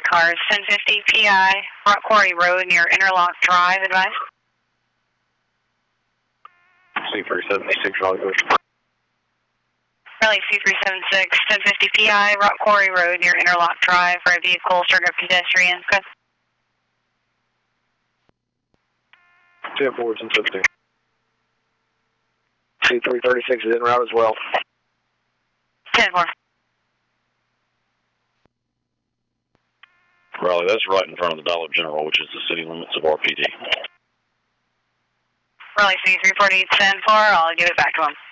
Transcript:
cars, 1050 PI, Rock Quarry Road near Interlock Drive, advise. C376, Hollywood. Raleigh C376, 1050 PI, Rock Quarry Road near Interlock Drive for a vehicle struck a pedestrian. Good. 10-4, 1050. C336 is en route as well. 10-4. Raleigh, that's right in front of the Dollar General, which is the city limits of RPD. Raleigh C348, 10-4, I'll give it back to him.